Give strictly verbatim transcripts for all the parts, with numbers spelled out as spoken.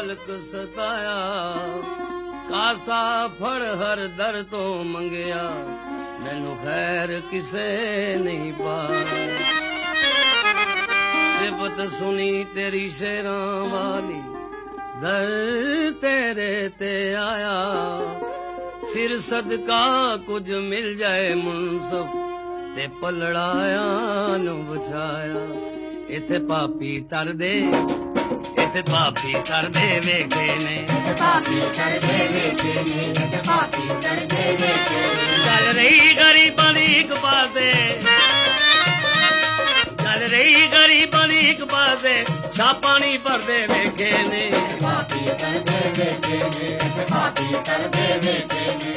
ਮਲਕ ਸਤਾਇਆ, ਕਾਸਾ ਫੜ ਹਰ ਦਰ ਤੋਂ ਮੰਗਿਆ, ਮੈਨੂੰ ਖੈਰ ਕਿਸੇ ਨਹੀਂ ਪਾਇਆ। ਸਿਫਤ ਸੁਣੀ ਤੇਰੀ ਸ਼ੇਰਾਂ ਵਾਲੀ, ਦਰ ਤੇਰੇ ਤੇ ਆਇਆ, ਫਿਰ ਸਦਕਾ ਕੁਝ ਮਿਲ ਜਾਏ ਮੁਨਸਫ ਤੇ ਪਲੜਾਇਆ ਨੂੰ ਬਚਾਇਆ। ਇੱਥੇ ਪਾਪੀ ਤਰਦੇ, ਇੱਥੇ ਪਾਪੀ ਤਰਦੇ ਵੇਖੇ ਨੇ, ਇੱਥੇ ਪਾਪੀ ਤਰਦੇ ਵੇਖੇ ਨੇ, ਇੱਥੇ ਪਾਪੀ ਤਰਦੇ ਵੇਖੇ ਨੇ। ਚੱਲ ਰਹੀ ਗਰੀਬਾਂ ਦੀ ਇੱਕ ਪਾਸੇ, ਚੱਲ ਰਹੀ ਗਰੀਬਾਂ ਦੀ ਇੱਕ ਪਾਸੇ, ਛਾਪਾਂ ਨਹੀਂ ਭਰਦੇ ਵੇਖੇ ਨੇ, ਇੱਥੇ ਪਾਪੀ ਤਰਦੇ ਵੇਖੇ ਨੇ, ਇੱਥੇ ਪਾਪੀ ਤਰਦੇ ਵੇਖੇ ਨੇ।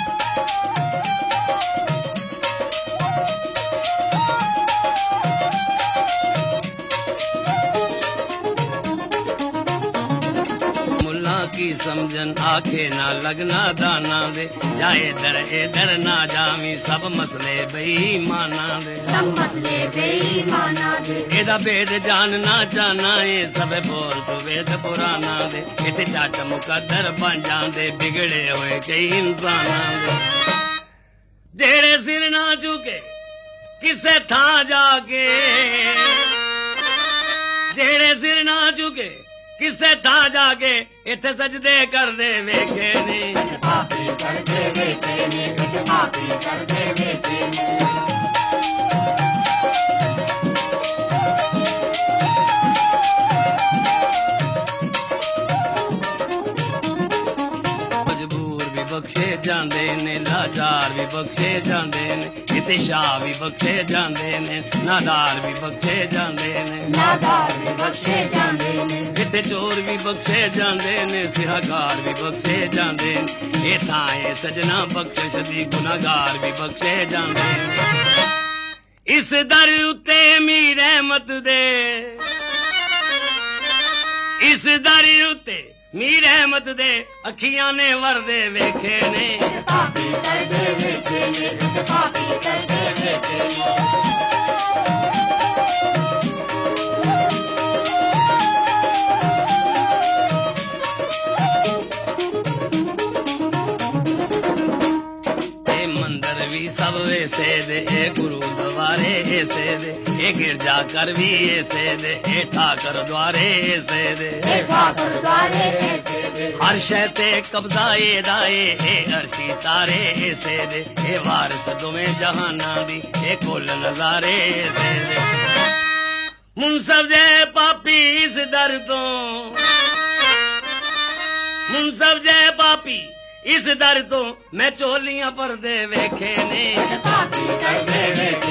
की समझन आखे ना लगना दाना दे, जाए दर इधर ना जावी, सब मसले बेईमाना दे, सब मसले बेईमाना दे। एदा भेद जानना चाहना है, सब बोल तू वेद पुराना दे। इते झट मुकद्दर बन जांदे बिगड़े होए कई इंसाना दे। जेड़े सिर ना झुके किसे था जाके, जेड़े सिर ना झुके किसे था जाके, इथे सजदे करदे वेखे ने, पापी करदे वेखे ने, पापी करदे वेखे ने। मजबूर भी बख्शे जांदे ने, लाचार भी बख्शे जांदे ने, इते शाह भी बख्शे जांदे ने, नादार भी बख्शे जांदे ने, नादार भी बख्शे जांदे ने। इते चोर भी बख्शे जांदे ने, सिहाकार भी बख्शे जांदे ने। ए थाए सजना बख्शिश दी, गुनाहगार भी बख्शे जांदे ने। इस दर उत्ते मीर रहमत दे, इस दर उत्ते मीर रहमत दे, अखियां ने वरदे वेखे ने, पापी करदे वेखे ने, पापी करदे वेखे ने। सब ऐसे दे, ए गुरु द्वारे ऐसे दे, ए गिरजा कर भी ऐसे दे, ए ठाकर द्वारे ऐसे दे, ए ठाकर द्वारे ऐसे दे। हर शैते कब्जा ए दाए, ए अर्शी तारे ऐसे दे, ए वारिस दुमे जहाना दी, ए कुल नजारे ऐसे दे। मुनसफ जे पापी इस दर तो, मुनसफ जे पापी इस दर तो, मैं चोलियां परदे वेखे ने, पापी करदे वेखे।